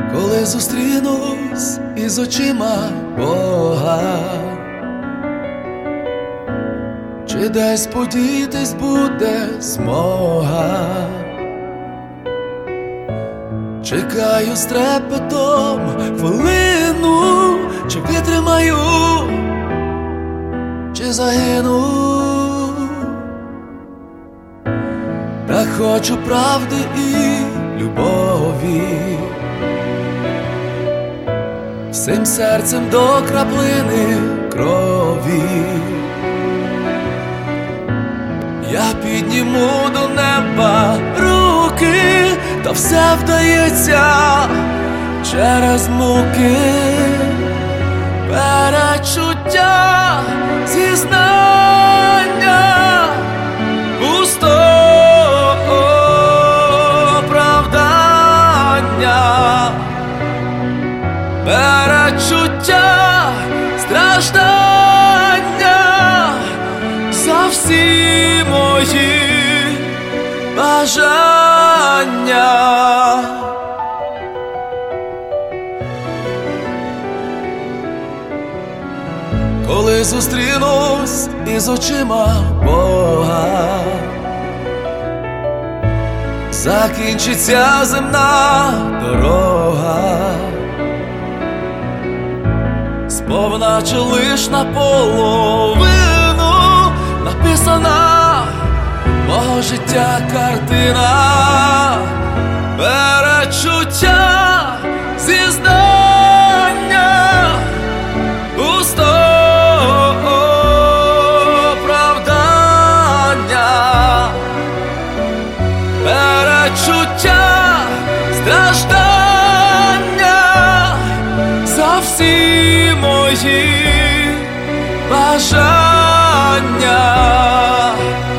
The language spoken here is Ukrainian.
коли зустрінусь із очима Бога, чи десь подітись буде змога. Чекаю з трепетом хвилину, чи витримаю, чи загину. Та хочу правди і любові, всім серцем до краплини крові. Я підніму до неба руки, та все вдається через муки. Перечуття, зізнання, пусто оправдання, перечуття, страждання за всі мої бажання. Коли зустрінусь із очима Бога, закінчиться земна дорога, сповна чи лиш наполовину написана мого життя картина. Перечуття, зізнання, пусто оправдання, перечуття, страждання за всі мої бажання.